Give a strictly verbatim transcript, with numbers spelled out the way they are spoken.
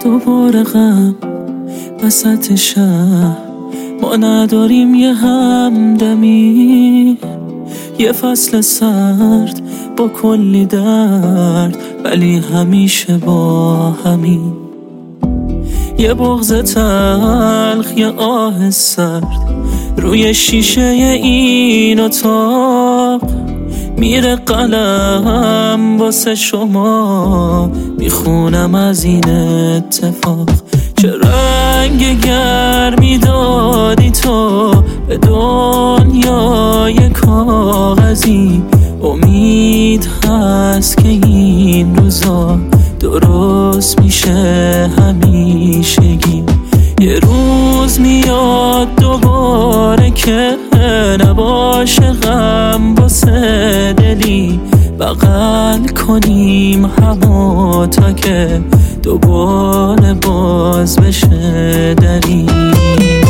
دوباره غم وسط شهر، ما نداریم یه همدمی، یه فصل سرد با کلی درد، ولی همیشه با همین. یه بغض تلخ، یه آه سرد روی شیشه این اتاق، میره قلم واسه شما، میخونم از این اتفاق. چه رنگ گرمی دادی تو به دنیای کاغذی، امید هست که این روزا درست میشه همیشگی. یه روز میاد دوباره که نباشه غم واسه دلی، بغل کنیم همو تا که دوباره باز بشه دلی.